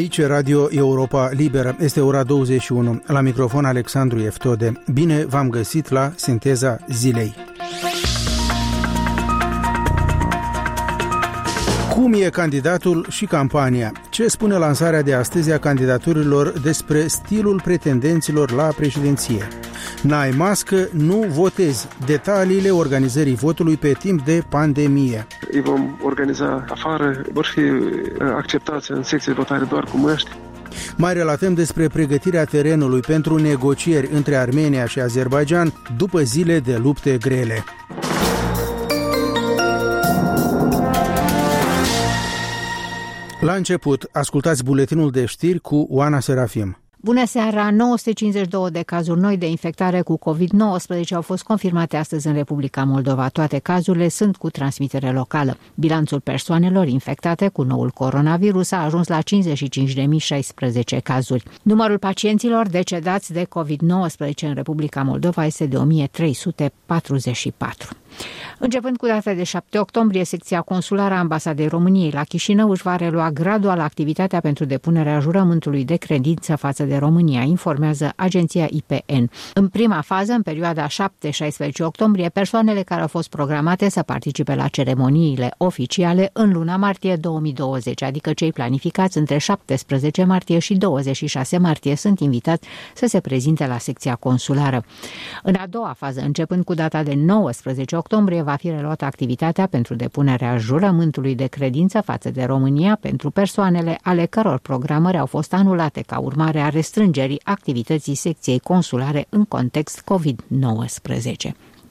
Aici Radio Europa Liberă. Este ora 21. La microfon Alexandru Eftode. Bine v-am găsit la Sinteza Zilei. Cum e candidatul și campania? Ce spune lansarea de astăzi a candidaturilor despre stilul pretendenților la președinție? N-ai mască, nu votezi. Detaliile organizării votului pe timp de pandemie. Îi vom organiza afară, vor fi acceptați în secție de votare doar cu măști. Mai relatăm despre pregătirea terenului pentru negocieri între Armenia și Azerbaidjan după zile de lupte grele. La început, ascultați buletinul de știri cu Oana Serafim. Bună seara! 952 de cazuri noi de infectare cu COVID-19 au fost confirmate astăzi în Republica Moldova. Toate cazurile sunt cu transmitere locală. Bilanțul persoanelor infectate cu noul coronavirus a ajuns la 55.016 cazuri. Numărul pacienților decedați de COVID-19 în Republica Moldova este de 1344. Începând cu data de 7 octombrie, secția consulară a Ambasadei României la Chișinău își va relua gradual activitatea pentru depunerea jurământului de credință față de România, informează agenția IPN. În prima fază, în perioada 7-16 octombrie, persoanele care au fost programate să participe la ceremoniile oficiale în luna martie 2020, adică cei planificați între 17 martie și 26 martie, sunt invitați să se prezinte la secția consulară. În a doua fază, începând cu data de 19 octombrie, va fi reluată activitatea pentru depunerea jurământului de credință față de România pentru persoanele ale căror programări au fost anulate ca urmare a restrângerii activității secției consulare în context COVID-19.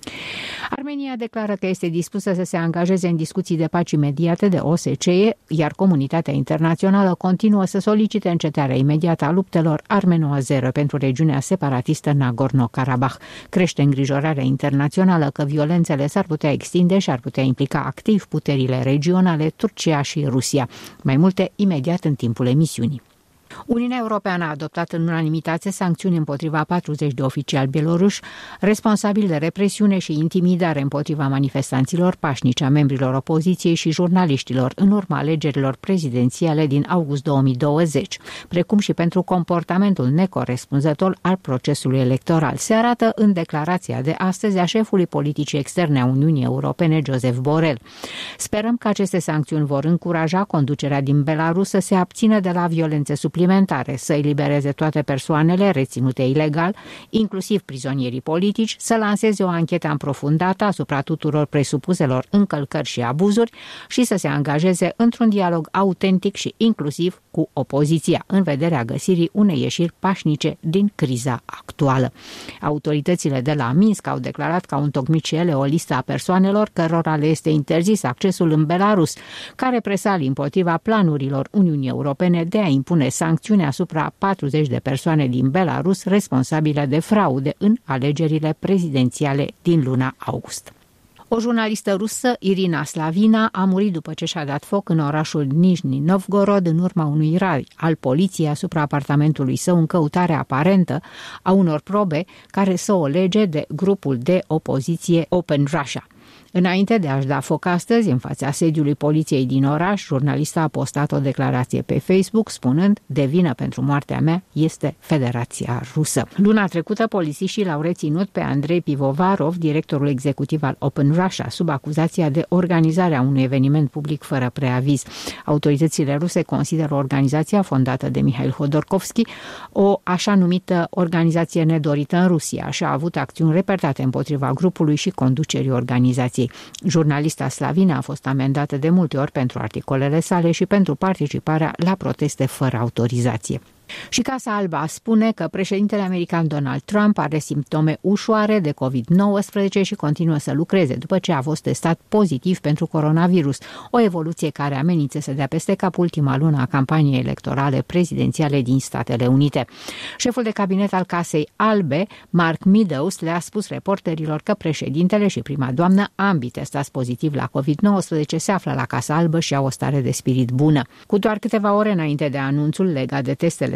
Armenia declară că este dispusă să se angajeze în discuții de pace imediate de OSCE, iar comunitatea internațională continuă să solicite încetarea imediată a luptelor armeno-azere pentru regiunea separatistă Nagorno-Karabakh. Crește îngrijorarea internațională că violențele s-ar putea extinde și ar putea implica activ puterile regionale, Turcia și Rusia. Mai multe imediat în timpul emisiunii. Uniunea Europeană a adoptat în unanimitate sancțiuni împotriva 40 de oficiali bieloruși responsabili de represiune și intimidare împotriva manifestanților pașnici, a membrilor opoziției și jurnaliștilor în urma alegerilor prezidențiale din august 2020, precum și pentru comportamentul necorespunzător al procesului electoral. Se arată în declarația de astăzi a șefului politicii externe a Uniunii Europene, Josep Borrell. Sperăm că aceste sancțiuni vor încuraja conducerea din Belarus să se abțină de la violențe suplimentare, să elibereze toate persoanele reținute ilegal, inclusiv prizonierii politici, să lanseze o anchetă aprofundată asupra tuturor presupuselor încălcări și abuzuri și să se angajeze într-un dialog autentic și inclusiv cu opoziția, în vederea găsirii unei ieșiri pașnice din criza actuală. Autoritățile de la Minsk au declarat că au întocmit și ele o listă a persoanelor cărora le este interzis accesul în Belarus, care presalii împotriva planurilor Uniunii Europene de a impune sancțiuni asupra 40 de persoane din Belarus responsabile de fraude în alegerile prezidențiale din luna august. O jurnalistă rusă, Irina Slavina, a murit după ce și-a dat foc în orașul Nijni Novgorod în urma unui raid al poliției asupra apartamentului său în căutare aparentă a unor probe care să o lege de grupul de opoziție Open Russia. Înainte de a-și da foc astăzi în fața sediului poliției din oraș, jurnalista a postat o declarație pe Facebook spunând: "De vină pentru moartea mea este Federația Rusă." Luna trecută, polițiștii l-au reținut pe Andrei Pivovarov, directorul executiv al Open Russia, sub acuzația de organizare a unui eveniment public fără preaviz. Autoritățile ruse consideră organizația fondată de Mihail Hodorkovski o așa numită organizație nedorită în Rusia și a avut acțiuni repetate împotriva grupului și conducerii organizației. Jurnalista Slavina a fost amendată de multe ori pentru articolele sale și pentru participarea la proteste fără autorizație. Și Casa Albă spune că președintele american Donald Trump are simptome ușoare de COVID-19 și continuă să lucreze după ce a fost testat pozitiv pentru coronavirus, o evoluție care amenință să dea peste cap ultima lună a campaniei electorale prezidențiale din Statele Unite. Șeful de cabinet al Casei Albe, Mark Meadows, le-a spus reporterilor că președintele și prima doamnă, ambii testați pozitiv la COVID-19, se află la Casa Albă și au o stare de spirit bună. Cu doar câteva ore înainte de anunțul legat de testele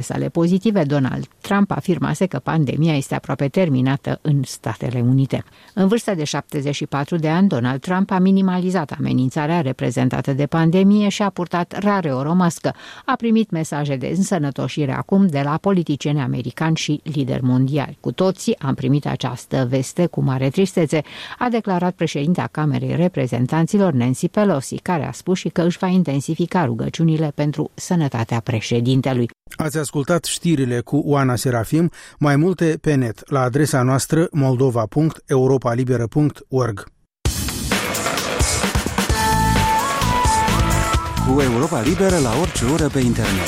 sale pozitive, Donald Trump afirmase că pandemia este aproape terminată în Statele Unite. În vârstă de 74 de ani, Donald Trump a minimalizat amenințarea reprezentată de pandemie și a purtat rareori o mască. A primit mesaje de însănătoșire acum de la politicieni americani și lideri mondiali. Cu toții am primit această veste cu mare tristețe, a declarat președintea Camerei Reprezentanților Nancy Pelosi, care a spus și că își va intensifica rugăciunile pentru sănătatea președintelui. Ați ascultat știrile cu Oana Serafim, mai multe pe net la adresa noastră moldova.europalibera.org. Cu Europa Liberă la orice oră pe internet.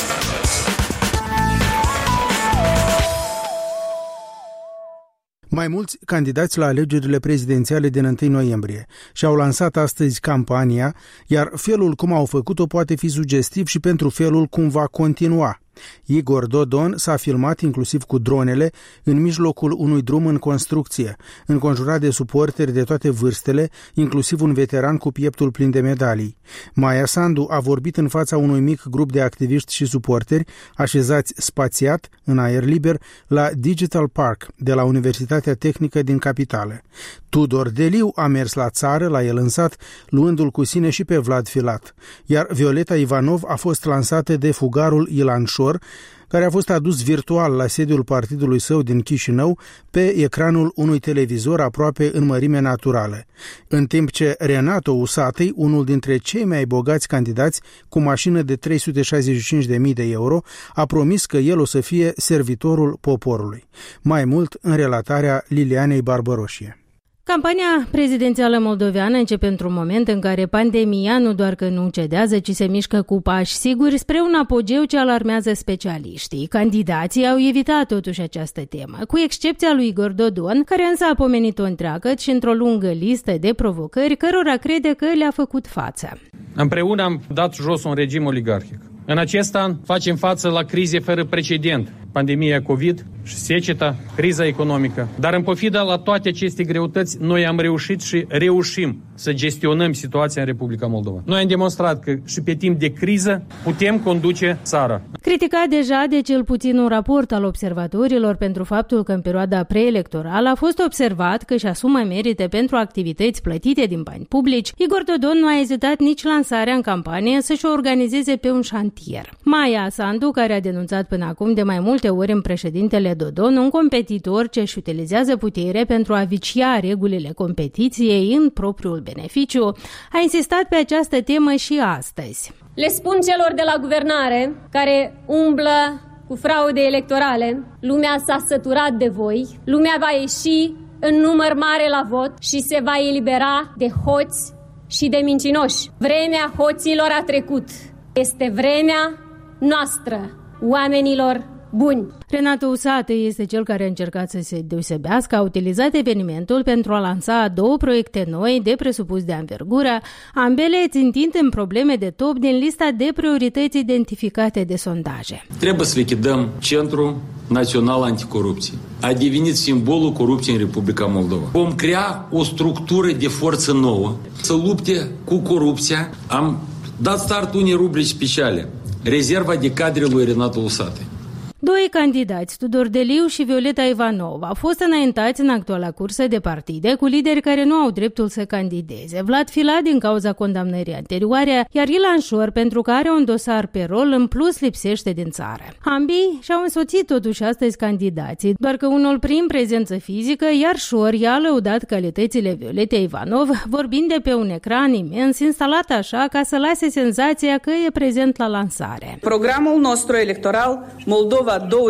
Mai mulți candidați la alegerile prezidențiale din 1 noiembrie și-au lansat astăzi campania, iar felul cum au făcut-o poate fi sugestiv și pentru felul cum va continua. Igor Dodon s-a filmat inclusiv cu dronele în mijlocul unui drum în construcție, înconjurat de suporteri de toate vârstele, inclusiv un veteran cu pieptul plin de medalii. Maia Sandu a vorbit în fața unui mic grup de activiști și suporteri așezați spațiat, în aer liber, la Digital Park de la Universitatea Tehnică din capitală. Tudor Deliu a mers la țară, la el în sat, luându-l cu sine și pe Vlad Filat, iar Violeta Ivanov a fost lansată de fugarul Ilan Șor, care a fost adus virtual la sediul partidului său din Chișinău pe ecranul unui televizor aproape în mărime naturală, în timp ce Renato Usatăi, unul dintre cei mai bogați candidați cu mașină de 365.000 de euro, a promis că el o să fie servitorul poporului. Mai mult în relatarea Lilianei Barbăroșie. Campania prezidențială moldoveană începe într-un moment în care pandemia nu doar că nu cedează, ci se mișcă cu pași siguri spre un apogeu ce alarmează specialiștii. Candidații au evitat totuși această temă, cu excepția lui Igor Dodon, care însă a pomenit-o întreagă și într-o lungă listă de provocări, cărora crede că le-a făcut față. Împreună am dat jos un regim oligarhic. În acest an facem față la crize fără precedent, pandemia COVID și seceta, criza economică. Dar în pofida la toate aceste greutăți, noi am reușit și reușim să gestionăm situația în Republica Moldova. Noi am demonstrat că și pe timp de criză putem conduce țara. Criticat deja de cel puțin un raport al observatorilor pentru faptul că în perioada preelectorală a fost observat că își asumă merite pentru activități plătite din bani publici, Igor Dodon nu a ezitat nici lansarea în campanie să-și o organizeze pe un șantier. Maia Sandu, care a denunțat până acum de mai multe ori în președintele Dodon un competitor ce își utilizează putere pentru a vicia regulile competiției în propriul beneficiu, a insistat pe această temă și astăzi. Le spun celor de la guvernare care umblă cu fraude electorale, lumea s-a săturat de voi, lumea va ieși în număr mare la vot și se va elibera de hoți și de mincinoși. Vremea hoților a trecut. Este vremea noastră, oamenilor buni. Renato Usatăi este cel care a încercat să se deosebească, a utilizat evenimentul pentru a lansa două proiecte noi de presupus de anvergură, ambele țintind în probleme de top din lista de priorități identificate de sondaje. Trebuie să lichidăm Centrul Național Anticorupție. A devenit simbolul corupției în Republica Moldova. Vom crea o structură de forță nouă să lupte cu corupția. Am dat start unei rubrici speciale. Rezerva de cadre lui Renato Usatăi. Doi candidați, Tudor Deliu și Violeta Ivanov, au fost înaintați în actuala cursă de partide cu lideri care nu au dreptul să candideze. Vlad Filat din cauza condamnării anterioare, iar Ilan Șor pentru că are un dosar pe rol, în plus lipsește din țară. Ambii și-au însoțit totuși astăzi candidații, doar că unul prin prezență fizică, iar Șor i-a lăudat calitățile Violetei Ivanov, vorbind de pe un ecran imens instalat așa ca să lase senzația că e prezent la lansare. Programul nostru electoral Moldova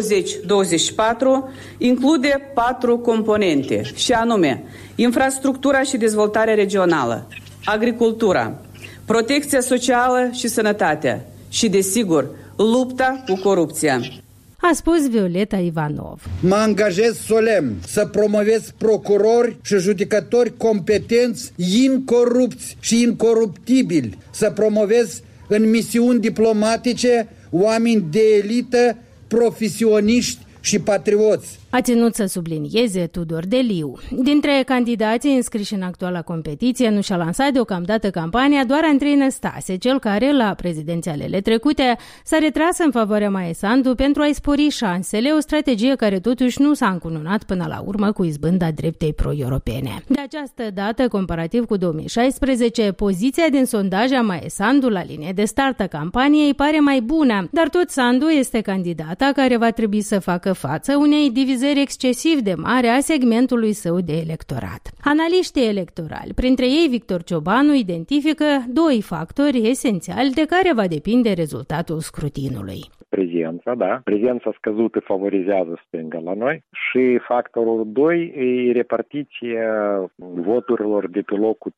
2024 include 4 componente, și anume infrastructura și dezvoltarea regională, agricultura, protecția socială și sănătatea și, desigur, lupta cu corupția. A spus Violeta Ivanov. Mă angajez solemn să promovez procurori și judecători competenți, incorupți și incoruptibili, să promovez în misiuni diplomatice oameni de elită, profesioniști și patrioți. a ținut să sublinieze Tudor Deliu. Dintre candidații înscriși în actuala competiție nu și-a lansat deocamdată campania doar Andrei Năstase, cel care, la prezidențialele trecute, s-a retras în favoarea Maie Sandu pentru a-i spori șansele, o strategie care totuși nu s-a încununat până la urmă cu izbânda dreptei pro-europene. De această dată, comparativ cu 2016, poziția din sondaj a Maie Sandu la linie de start a campaniei pare mai bună, dar tot Sandu este candidata care va trebui să facă față unei divizări excesiv de mare a segmentului său de electorat. Analiștii electorali, printre ei Victor Ciobanu, identifică doi factori esențiali de care va depinde rezultatul scrutinului. Prezența, da. Prezența scăzută favorizează stânga la noi și factorul 2 e repartiția voturilor de pe locul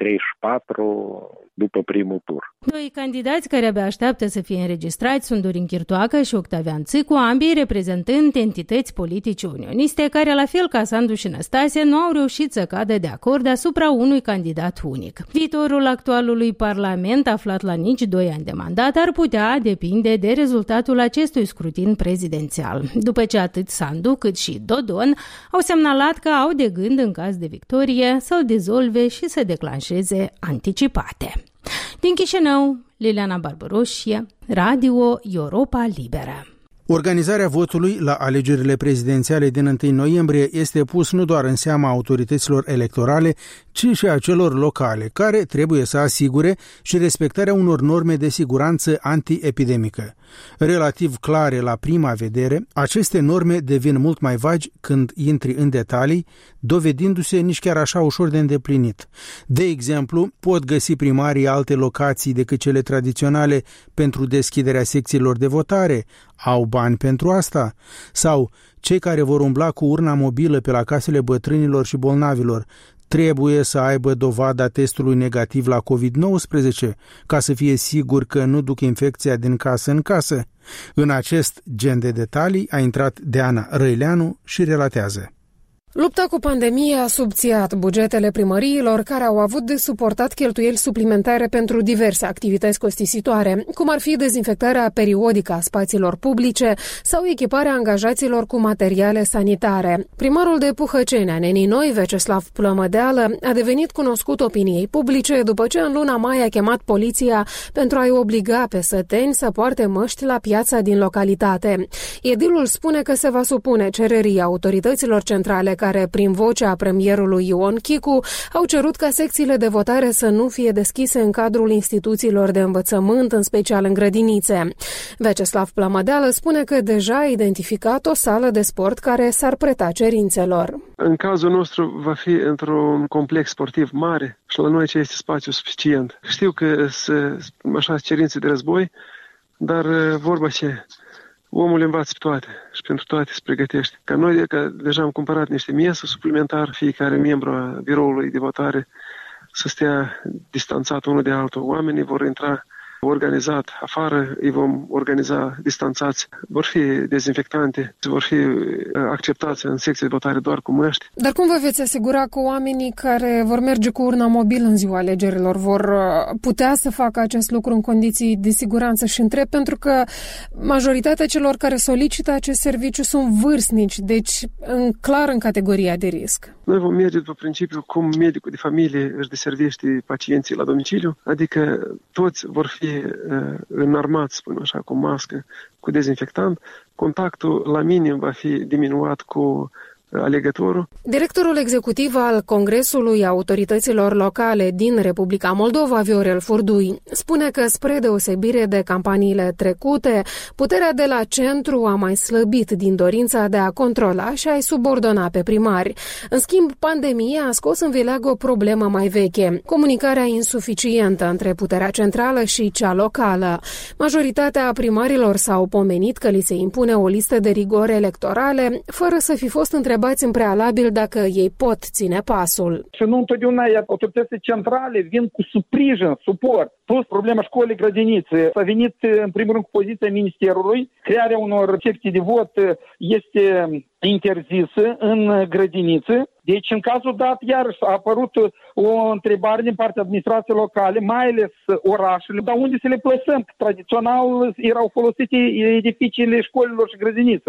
34 după primul tur. Doi candidați care abia așteaptă să fie înregistrați sunt Dorin Chirtoacă și Octavian Țicu, ambii reprezentând entități politice unioniste care, la fel ca Sandu și Năstase, nu au reușit să cadă de acord asupra unui candidat unic. Viitorul actualului Parlament, aflat la nici 2 ani de mandat, ar putea depinde de rezultatul acestui scrutin prezidențial, după ce atât Sandu cât și Dodon au semnalat că au de gând, în caz de victorie, să-l dizolve și să declanșeze anticipate. Din Chișinău, Liliana Barbaroșie, Radio Europa Liberă. Organizarea votului la alegerile prezidențiale din 1 noiembrie este pus nu doar în seama autorităților electorale, ci și a celor locale, care trebuie să asigure și respectarea unor norme de siguranță antiepidemică. Relativ clare la prima vedere, aceste norme devin mult mai vagi când intri în detalii, dovedindu-se nici chiar așa ușor de îndeplinit. De exemplu, pot găsi primarii alte locații decât cele tradiționale pentru deschiderea secțiilor de votare? Au bani pentru asta? Sau cei care vor umbla cu urna mobilă pe la casele bătrânilor și bolnavilor trebuie să aibă dovada testului negativ la COVID-19 ca să fie sigur că nu duc infecția din casă în casă? În acest gen de detalii a intrat Deana Răileanu și relatează. Lupta cu pandemia a subțiat bugetele primăriilor, care au avut de suportat cheltuieli suplimentare pentru diverse activități costisitoare, cum ar fi dezinfectarea periodică a spațiilor publice sau echiparea angajaților cu materiale sanitare. Primarul de Puhăceni, Nenii Noi, Veceslav Plămădeală, a devenit cunoscut opiniei publice după ce în luna mai a chemat poliția pentru a-i obliga pe săteni să poarte măști la piața din localitate. Edilul spune că se va supune cererii autorităților centrale care, prin vocea premierului Ion Chicu, au cerut ca secțiile de votare să nu fie deschise în cadrul instituțiilor de învățământ, în special în grădinițe. Veceslav Plămădeală spune că deja a identificat o sală de sport care s-ar preta cerințelor. În cazul nostru va fi într-un complex sportiv mare și la noi ce este spațiu suficient. Știu că sunt așa cerințe de război, dar vorba ce... Omul învață pe toate și pentru toate se pregătește. Ca noi că deja am cumpărat niște mese suplimentar, fiecare membru a biroului de votare să stea distanțat unul de altul. Oamenii vor intra organizat afară, îi vom organiza distanțați. Vor fi dezinfectante, vor fi acceptați în secție de votare doar cu măști. Dar cum vă veți asigura că oamenii care vor merge cu urna mobilă în ziua alegerilor vor putea să facă acest lucru în condiții de siguranță? Și întreb pentru că majoritatea celor care solicită acest serviciu sunt vârstnici, deci clar în categoria de risc. Noi vom merge după principiul cum medicul de familie își deservește pacienții la domiciliu, adică toți vor fi înarmați, spun așa, cu mască, cu dezinfectant. Contactul la minim va fi diminuat cu alegătorul. Directorul executiv al Congresului Autorităților Locale din Republica Moldova, Viorel Furdui, spune că, spre deosebire de campaniile trecute, puterea de la centru a mai slăbit din dorința de a controla și a-i subordona pe primari. În schimb, pandemia a scos în vileag o problemă mai veche, comunicarea insuficientă între puterea centrală și cea locală. Majoritatea primarilor s-au pomenit că li se impune o listă de rigori electorale, fără să fi fost întrebați în prealabil dacă ei pot ține pasul. Și nu întotdeauna autoritățile centrale vin cu sprijin, suport. Plus problema școlii grădinițe. S-a venit în primul rând cu poziția Ministerului. Crearea unor secții de vot este interzisă în grădinițe. Deci, în cazul dat, iarăși a apărut o întrebare din partea administrației locale, mai ales orașele, dar unde să le plasăm? Tradițional erau folosite edificiile școlilor și grădinițelor.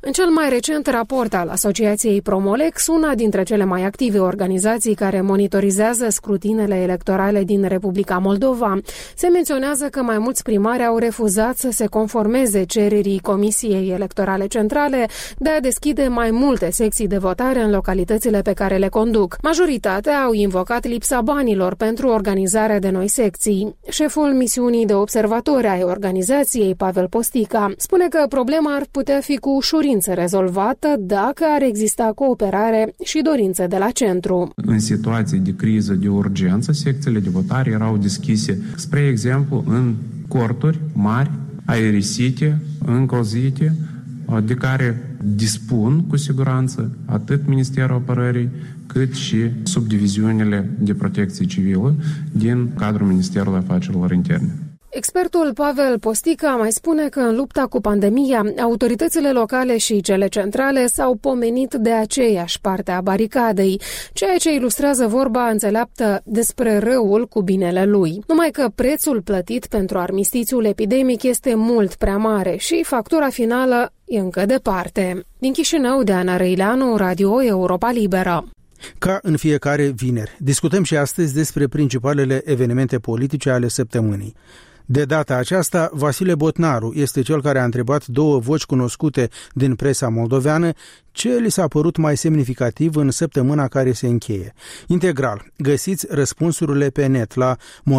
În cel mai recent raport al Asociației Promolex, una dintre cele mai active organizații care monitorizează scrutinele electorale din Republica Moldova, se menționează că mai mulți primari au refuzat să se conformeze cererii Comisiei Electorale Centrale de a deschide mai multe secții de votare în localitățile pe care le conduc. Majoritatea au invocat lipsa banilor pentru organizarea de noi secții. Șeful misiunii de observatori ai organizației, Pavel Postica, spune că problema ar putea fi cu ușurință rezolvată dacă ar exista cooperare și dorință de la centru. În situații de criză, de urgență, secțiile de votare erau deschise, spre exemplu, în corturi mari, aerisite, încălzite, de care dispun cu siguranță atât Ministerul Apărării, cât și subdiviziunile de protecție civilă din cadrul Ministerului Afacerilor Interne. Expertul Pavel Postica mai spune că în lupta cu pandemia, autoritățile locale și cele centrale s-au pomenit de aceeași parte a baricadei, ceea ce ilustrează vorba înțeleaptă despre răul cu binele lui. Numai că prețul plătit pentru armistițiul epidemic este mult prea mare și factura finală e încă departe. Din Chișinău, Deana Răileanu, Radio Europa Liberă. Ca în fiecare vineri, discutăm și astăzi despre principalele evenimente politice ale săptămânii. De data aceasta, Vasile Botnaru este cel care a întrebat două voci cunoscute din presa moldoveană ce li s-a părut mai semnificativ în săptămâna care se încheie. Integral, găsiți răspunsurile pe net la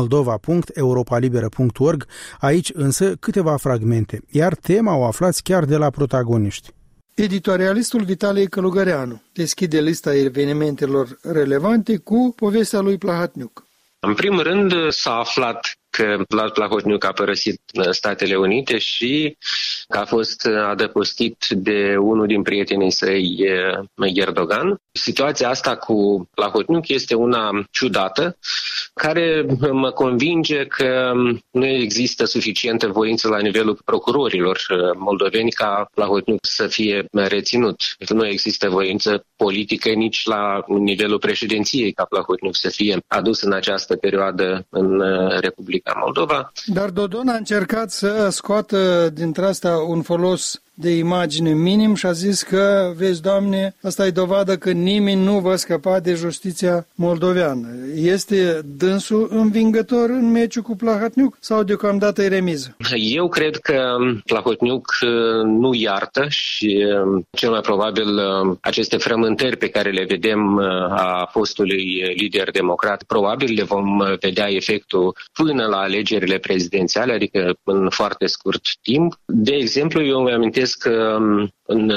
moldova.europalibera.org, aici însă câteva fragmente, iar tema o aflați chiar de la protagoniști. Editorialistul Vitalie Călugăreanu deschide lista evenimentelor relevante cu povestea lui Plahotniuc. În primul rând s-a aflat că Vlad Plahotniuc a părăsit Statele Unite și că a fost adăpostit de unul din prietenii săi, Erdogan. Situația asta cu Plahotniuc este una ciudată, care mă convinge că nu există suficientă voință la nivelul procurorilor moldoveni ca Plahotniuc să fie reținut. Nu există voință politică nici la nivelul președinției ca Plahotniuc să fie adus în această perioadă în Republica Moldova. Dar Dodon a încercat să scoată dintre asta un folos de imagine minim și a zis că, vezi, Doamne, asta e dovadă că nimeni nu va scăpa de justiția moldoveană. Este dânsul învingător în meciul cu Plahotniuc sau deocamdată e remiză? Eu cred că Plahotniuc nu iartă și cel mai probabil aceste frământări pe care le vedem a fostului lider democrat, probabil le vom vedea efectul până la alegerile prezidențiale, adică în foarte scurt timp. De exemplu, eu îmi amintesc că în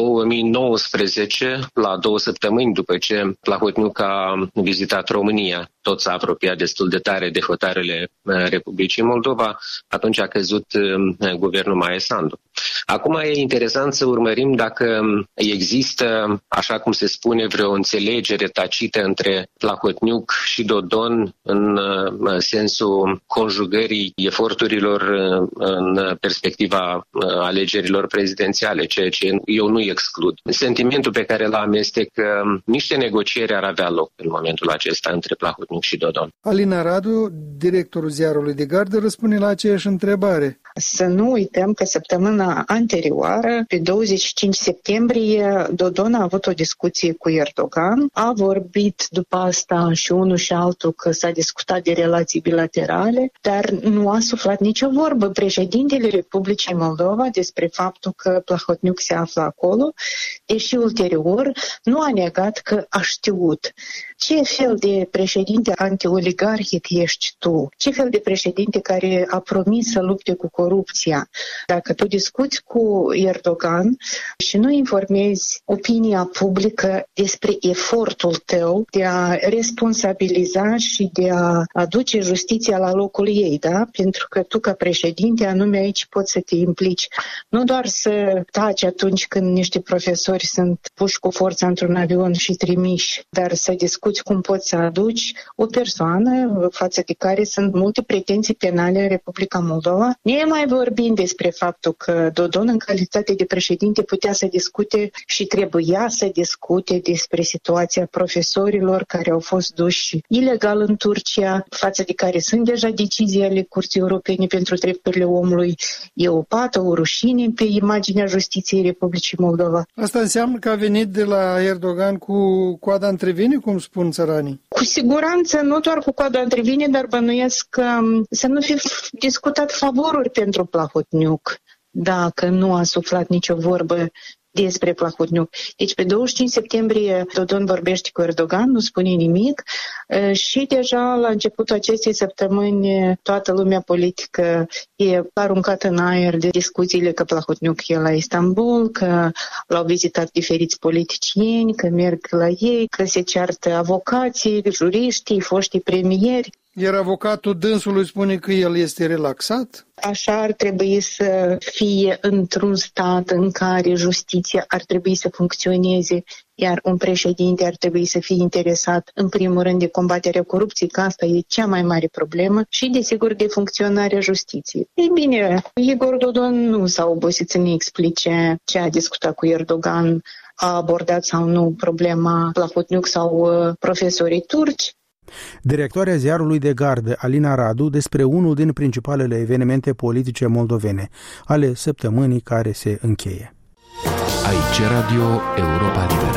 2019, la 2 săptămâni după ce Plahotniuc a vizitat România, tot s-a apropiat destul de tare de hotarele Republicii Moldova, atunci a căzut guvernul Maia Sandu. Acum e interesant să urmărim dacă există, așa cum se spune, vreo înțelegere tacită între Plahotniuc și Dodon în sensul conjugării eforturilor în perspectiva alegerilor prezidențiale, ceea ce eu nu exclud. Sentimentul pe care l-am este că niște negocieri ar avea loc în momentul acesta între Plahotniuc și Dodon. Alina Radu, directorul ziarului de gardă, răspunde la aceeași întrebare. Să nu uităm că săptămâna anterioară, pe 25 septembrie, Dodon a avut o discuție cu Erdogan. A vorbit după asta și unul și altul că s-a discutat de relații bilaterale, dar nu a suflat nicio vorbă președintele Republicii Moldova despre faptul că Plahotniuc se află acolo, deși ulterior nu a negat că a știut. Ce fel de președinte antioligarhic ești tu? Ce fel de președinte care a promis să lupte cu corupția? Dacă tu discuți cu Erdogan și nu informezi opinia publică despre efortul tău de a responsabiliza și de a aduce justiția la locul ei, da? Pentru că tu ca președinte anume aici poți să te implici. Nu doar să taci atunci când niște profesori sunt puși cu forța într-un avion și trimiși, dar să discuți cum poți să aduci o persoană față de care sunt multe pretenții penale în Republica Moldova. Ne mai vorbim despre faptul că Dodon, în calitate de președinte, putea să discute și trebuia să discute despre situația profesorilor care au fost duși ilegal în Turcia, față de care sunt deja decizii ale Curții Europene pentru Drepturile Omului. E o pată, o rușine pe imaginea justiției Republicii Moldova. Asta înseamnă că a venit de la Erdogan cu coada între vine, cum spun țăranii? Cu siguranță, nu doar cu coada între vine, dar bănuiesc că să nu fi discutat favoruri pentru Plahotniuc, dacă nu a suflat nicio vorbă despre Plahotniuc. Deci pe 25 septembrie Dodon vorbește cu Erdogan, nu spune nimic și deja la începutul acestei săptămâni toată lumea politică e aruncată în aer de discuțiile că Plahotniuc e la Istanbul, că l-au vizitat diferiți politicieni, că merg la ei, că se ceartă avocații, juriștii, foștii premieri. Iar avocatul dânsului spune că el este relaxat? Așa ar trebui să fie într-un stat în care justiția ar trebui să funcționeze, iar un președinte ar trebui să fie interesat în primul rând de combaterea corupției, că asta e cea mai mare problemă, și desigur de funcționarea justiției. Ei bine, Igor Dodon nu s-a obosit să ne explice ce a discutat cu Erdogan, a abordat sau nu problema Plahotniuc sau profesorii turci. Directoarea ziarului de gardă, Alina Radu, despre unul din principalele evenimente politice moldovene ale săptămânii care se încheie. Aici Radio Europa Liberă.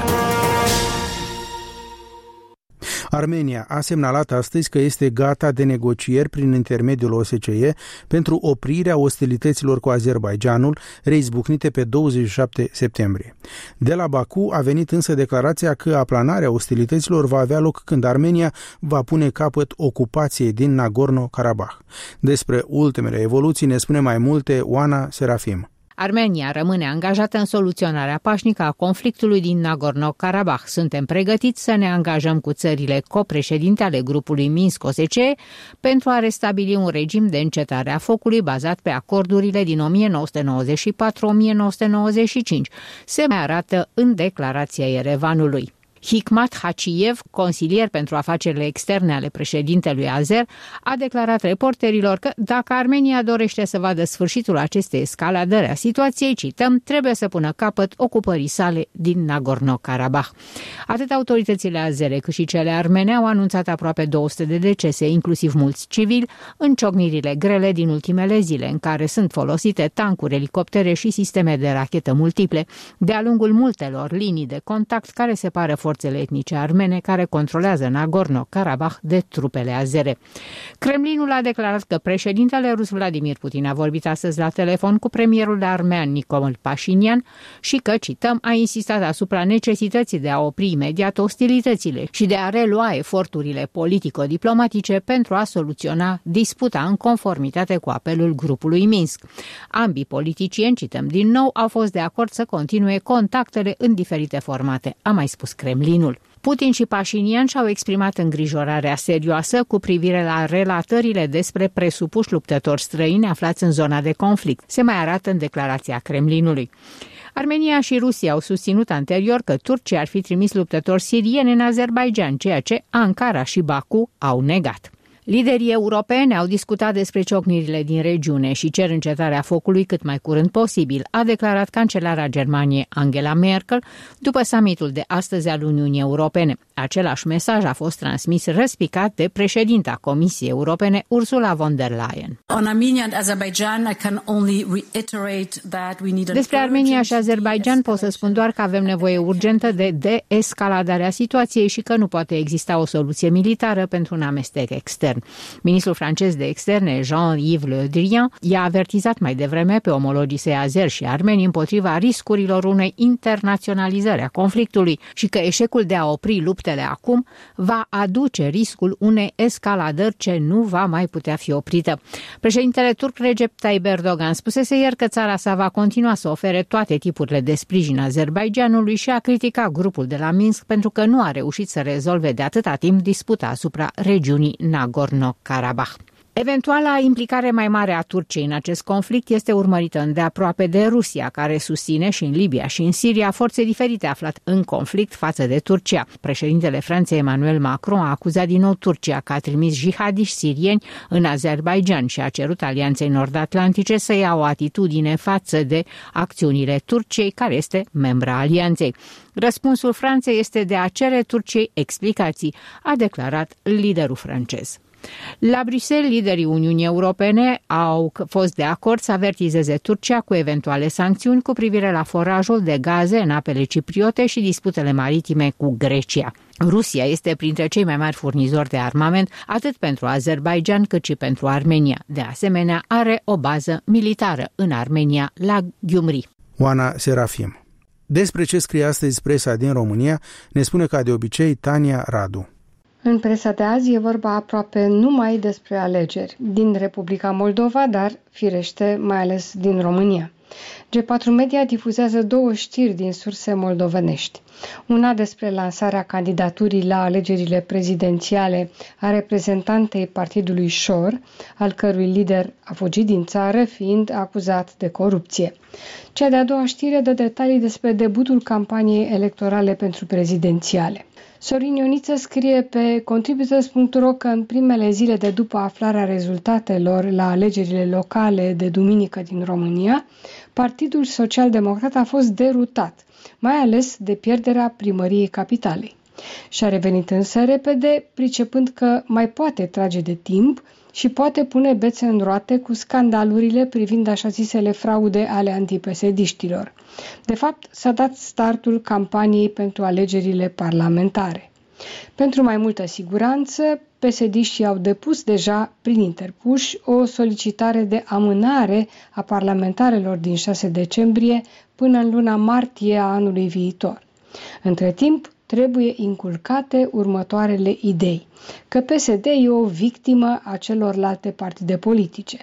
Armenia a semnalat astăzi că este gata de negocieri prin intermediul OSCE pentru oprirea ostilităților cu Azerbaidjanul, reizbucnite pe 27 septembrie. De la Baku a venit însă declarația că aplanarea ostilităților va avea loc când Armenia va pune capăt ocupației din Nagorno-Karabakh. Despre ultimele evoluții ne spune mai multe Oana Serafim. Armenia rămâne angajată în soluționarea pașnică a conflictului din Nagorno-Karabakh. Suntem pregătiți să ne angajăm cu țările copreședinte ale grupului Minsk-OSCE pentru a restabili un regim de încetare a focului bazat pe acordurile din 1994-1995, se mai arată în declarația Yerevanului. Hikmat Hachiev, consilier pentru afacerile externe ale președintelui azer, a declarat reporterilor că dacă Armenia dorește să vadă sfârșitul acestei escaladări a situației, cităm, trebuie să pună capăt ocupării sale din Nagorno-Karabakh. Atât autoritățile azere cât și cele armene au anunțat aproape 200 de decese, inclusiv mulți civili, în ciocnirile grele din ultimele zile, în care sunt folosite tancuri, elicoptere și sisteme de rachetă multiple, de-a lungul multelor linii de contact care separă forțele etnice armene care controlează Nagorno-Karabakh de trupele azere. Kremlinul a declarat că președintele rus Vladimir Putin a vorbit astăzi la telefon cu premierul armean Nicol Pașinian și că, cităm, a insistat asupra necesității de a opri imediat ostilitățile și de a relua eforturile politico-diplomatice pentru a soluționa disputa în conformitate cu apelul grupului Minsk. Ambii politicieni, cităm din nou, au fost de acord să continue contactele în diferite formate, a mai spus Kremlinul. Putin și Pașinian și-au exprimat îngrijorarea serioasă cu privire la relatările despre presupuși luptători străini aflați în zona de conflict. Se mai arată în declarația Kremlinului. Armenia și Rusia au susținut anterior că Turcia ar fi trimis luptători sirieni în Azerbaidjan, ceea ce Ankara și Baku au negat. Liderii europeni au discutat despre ciocnirile din regiune și cer încetarea focului cât mai curând posibil, a declarat cancelara Germaniei Angela Merkel după summitul de astăzi al Uniunii Europene. Același mesaj a fost transmis răspicat de președinta Comisiei Europene Ursula von der Leyen. Despre Armenia și Azerbaidjan pot să spun doar că avem nevoie urgentă de deescaladarea situației și că nu poate exista o soluție militară pentru un amestec extern. Ministrul francez de externe, Jean-Yves Le Drian, i-a avertizat mai devreme pe omologii săi azeri și armeni împotriva riscurilor unei internaționalizări a conflictului și că eșecul de a opri luptele acum va aduce riscul unei escaladări ce nu va mai putea fi oprită. Președintele turc Recep Tayyip Erdogan spusese ieri că țara sa va continua să ofere toate tipurile de sprijin Azerbaidjanului și a criticat grupul de la Minsk pentru că nu a reușit să rezolve de atâta timp disputa asupra regiunii Nagorno-Karabakh. Eventuala implicare mai mare a Turciei în acest conflict este urmărită îndeaproape de Rusia, care susține și în Libia și în Siria forțe diferite aflate în conflict față de Turcia. Președintele Franței Emmanuel Macron a acuzat din nou Turcia că a trimis jihadiști sirieni în Azerbaidjan și a cerut Alianței Nord-Atlantice să ia o atitudine față de acțiunile Turciei, care este membra Alianței. Răspunsul Franței este de a cere Turciei explicații, a declarat liderul francez. La Bruxelles, liderii Uniunii Europene au fost de acord să avertizeze Turcia cu eventuale sancțiuni cu privire la forajul de gaze în apele cipriote și disputele maritime cu Grecia. Rusia este printre cei mai mari furnizori de armament, atât pentru Azerbaidjan cât și pentru Armenia. De asemenea, are o bază militară în Armenia, la Gyumri. Oana Serafim. Despre ce scrie astăzi presa din România, ne spune ca de obicei Tania Radu. În presa de azi e vorba aproape numai despre alegeri din Republica Moldova, dar, firește, mai ales din România. G4 Media difuzează 2 știri din surse moldovenești. Una despre lansarea candidaturii la alegerile prezidențiale a reprezentantei partidului Șor, al cărui lider a fugit din țară fiind acuzat de corupție. Cea de-a doua știre dă detalii despre debutul campaniei electorale pentru prezidențiale. Sorin Ioniță scrie pe contributors.ro că în primele zile de după aflarea rezultatelor la alegerile locale de duminică din România, Partidul Social-Democrat a fost derutat, mai ales de pierderea primăriei capitalei. Și-a revenit însă repede, pricepând că mai poate trage de timp și poate pune bețe în roate cu scandalurile privind așa zisele fraude ale antipesediștilor. De fapt, s-a dat startul campaniei pentru alegerile parlamentare. Pentru mai multă siguranță, pesediștii au depus deja, prin interpuși, o solicitare de amânare a parlamentarelor din 6 decembrie până în luna martie a anului viitor. Între timp, trebuie inculcate următoarele idei: că PSD e o victimă a celorlalte partide politice,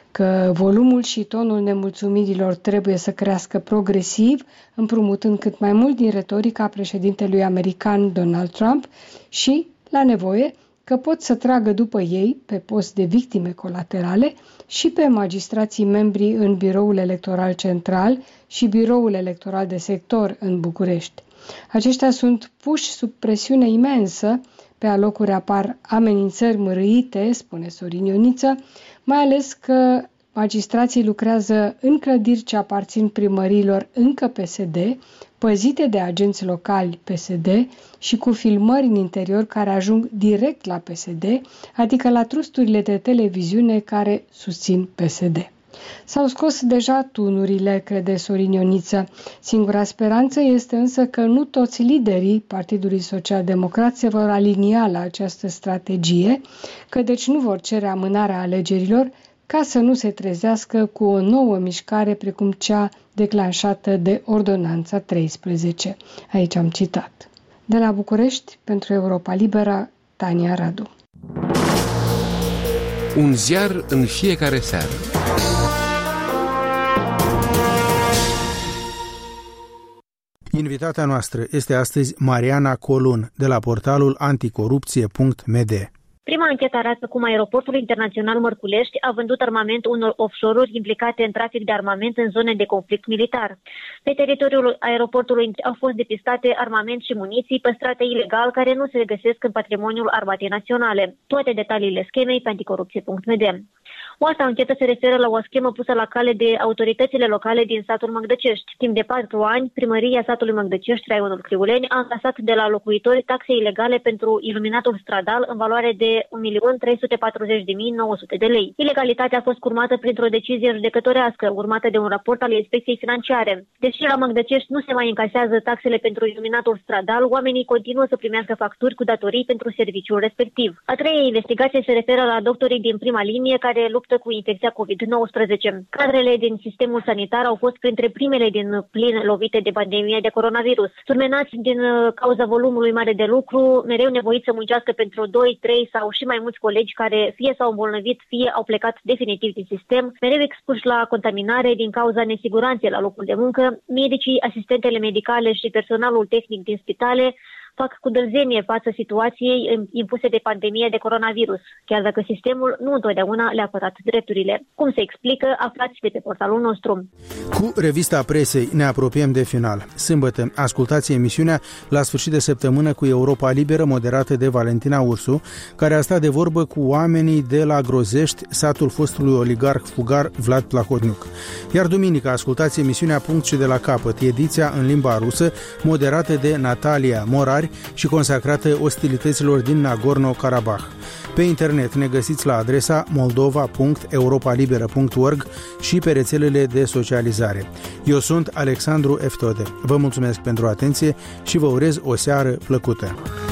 că volumul și tonul nemulțumirilor trebuie să crească progresiv, împrumutând cât mai mult din retorica președintelui american Donald Trump și, la nevoie, că pot să tragă după ei, pe post de victime colaterale, și pe magistrații membri în Biroul Electoral Central și Biroul Electoral de Sector în București. Aceștia sunt puși sub presiune imensă, pe alocuri apar amenințări mărâite, spune Sorin Ioniță, mai ales că magistrații lucrează în clădiri ce aparțin primăriilor încă PSD, păzite de agenți locali PSD și cu filmări în interior care ajung direct la PSD, adică la trusturile de televiziune care susțin PSD. S-au scos deja tunurile, crede Sorin Ioniță. Singura speranță este însă că nu toți liderii Partidului Social-Democrat se vor alinia la această strategie, că deci nu vor cere amânarea alegerilor, ca să nu se trezească cu o nouă mișcare precum cea declanșată de Ordonanța 13. Aici am citat. De la București, pentru Europa Liberă, Tania Radu. Un ziar în fiecare seară. Invitata noastră este astăzi Mariana Colun, de la portalul anticorupție.md. Prima anchetă arată cum aeroportul internațional Mărculești a vândut armament unor offshore-uri implicate în trafic de armament în zone de conflict militar. Pe teritoriul aeroportului au fost depistate armament și muniții păstrate ilegal care nu se găsesc în patrimoniul Armatei Naționale. Toate detaliile schemei pe anticorupție.md. O altă anchetă se referă la o schemă pusă la cale de autoritățile locale din satul Măgdăcești. Timp de 4 ani, primăria satului Măgdăcești, raionul Criuleni, a încasat de la locuitori taxe ilegale pentru iluminatul stradal în valoare de 1.340.900 de lei. Ilegalitatea a fost curmată printr-o decizie judecătorească, urmată de un raport al Inspecției Financiare. Deși la Măgdăcești nu se mai încasează taxele pentru iluminatul stradal, oamenii continuă să primească facturi cu datorii pentru serviciul respectiv. A treia investigație se referă la doctorii din prima linie care luptă cu infecția COVID-19. Cadrele din sistemul sanitar au fost printre primele din plin lovite de pandemie de coronavirus. Surmenați din cauza volumului mare de lucru, mereu nevoiți să muncească pentru 2, 3 sau și mai mulți colegi care fie s-au îmbolnăvit, fie au plecat definitiv din sistem, mereu expuși la contaminare din cauza nesiguranței la locul de muncă, medicii, asistentele medicale și personalul tehnic din spitale fac cu dârzenie față situației impuse de pandemie de coronavirus, chiar dacă sistemul nu întotdeauna le-a apărat drepturile. Cum se explică, aflați de pe portalul nostru. Cu revista presei ne apropiem de final. Sâmbătă, ascultați emisiunea La sfârșit de săptămână cu Europa Liberă, moderată de Valentina Ursu, care a stat de vorbă cu oamenii de la Grozești, satul fostului oligarh fugar Vlad Plahotniuc. Iar duminică, ascultați emisiunea Punct și de la capăt, ediția în limba rusă, moderată de Natalia Morai, mari și consacrată ostilităților din Nagorno-Karabakh. Pe internet ne găsiți la adresa moldova.europalibera.org și pe rețelele de socializare. Eu sunt Alexandru Eftode. Vă mulțumesc pentru atenție și vă urez o seară plăcută.